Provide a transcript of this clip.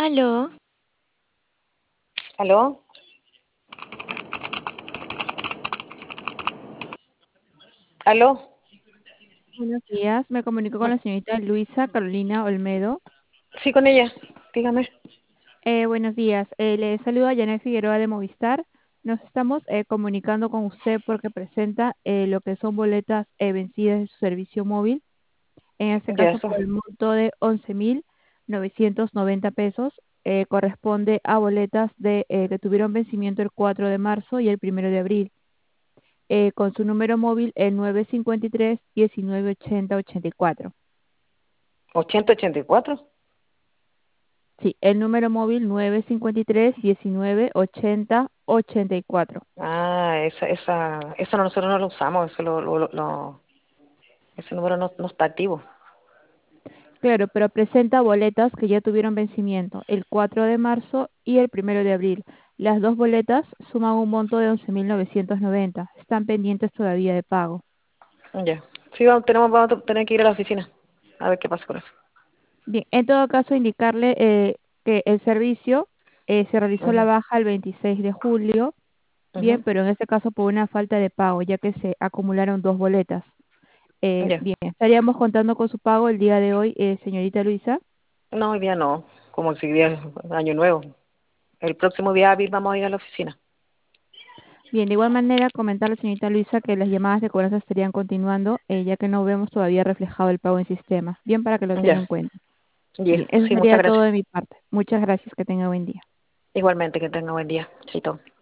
Aló, ¿Aló? ¿Aló? buenos días. Me comunico con la señorita Luisa Carolina Olmedo. Sí, con ella. Dígame. Buenos días. Le saluda Janet Figueroa de Movistar. Nos estamos comunicando con usted porque presenta lo que son boletas vencidas de su servicio móvil. En este Ya, caso, eso. por el monto de 11.990 pesos, corresponde a boletas que tuvieron vencimiento el 4 de marzo y el 1 de abril. Con su número móvil el 953 1980 84. 8084. Sí, el número móvil 953 19 80 84. Ah, eso nosotros no lo usamos. Ese número no está activo. Claro, pero presenta boletas que ya tuvieron vencimiento el 4 de marzo y el 1 de abril. Las dos boletas suman un monto de 11.990. Están pendientes todavía de pago. Ya. Sí, vamos a tener que ir a la oficina a ver qué pasa con eso. Bien, en todo caso, indicarle que el servicio se realizó la Ujú, baja el 26 de julio. Bien, ujú. pero en este caso por una falta de pago, ya que se acumularon dos boletas. Ya. Bien, estaríamos contando con su pago el día de hoy, señorita Luisa. No, hoy día no. Como si día es año nuevo. El próximo día hábil vamos a ir a la oficina. Bien, de igual manera, comentarle, señorita Luisa, que las llamadas de cobranza estarían continuando, ya que no vemos todavía reflejado el pago en sistema. Bien, para que lo tenga Ya. en cuenta. Ya. Bien, eso Sí, muchas sería todo gracias. de mi parte. Muchas gracias, que tenga buen día. Igualmente, que tenga buen día. Chito.